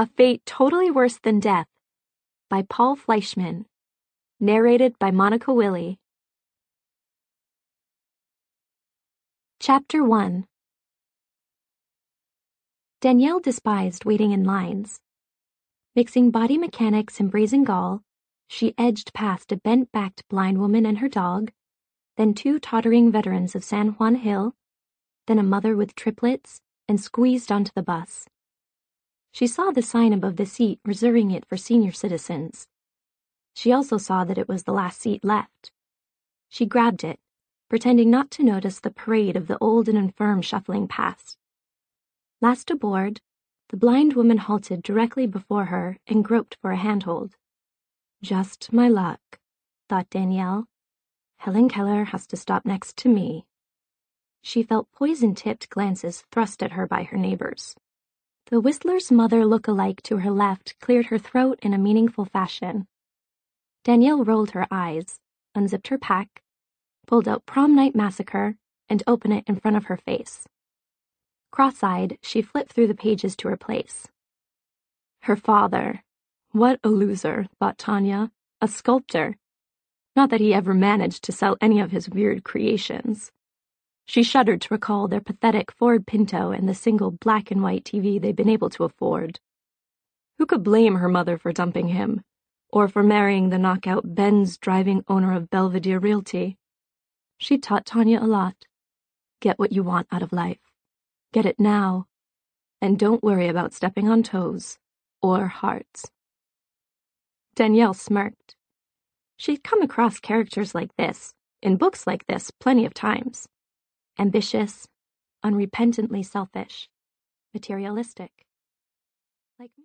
A Fate Totally Worse Than Death by Paul Fleischman. Narrated by Monica Willie. Chapter 1. Danielle despised waiting in lines. Mixing body mechanics and brazen gall, she edged past a bent-backed blind woman and her dog, then two tottering veterans of San Juan Hill, then a mother with triplets, and squeezed onto the bus. She saw the sign above the seat reserving it for senior citizens. She also saw that it was the last seat left. She grabbed it, pretending not to notice the parade of the old and infirm shuffling past. Last aboard, the blind woman halted directly before her and groped for a handhold. Just my luck, thought Danielle. Helen Keller has to stop next to me. She felt poison-tipped glances thrust at her by her neighbors. The Whistler's mother look-alike to her left cleared her throat in a meaningful fashion. Danielle rolled her eyes, unzipped her pack, pulled out Prom Night Massacre, and opened it in front of her face. Cross-eyed, she flipped through the pages to her place. Her father. What a loser, thought Tanya. A sculptor. Not that he ever managed to sell any of his weird creations. She shuddered to recall their pathetic Ford Pinto and the single black-and-white TV they'd been able to afford. Who could blame her mother for dumping him, or for marrying the knockout Benz-driving owner of Belvedere Realty? She taught Tanya a lot. Get what you want out of life. Get it now. And don't worry about stepping on toes, or hearts. Danielle smirked. She'd come across characters like this, in books like this, plenty of times. Ambitious, unrepentantly selfish, materialistic. Like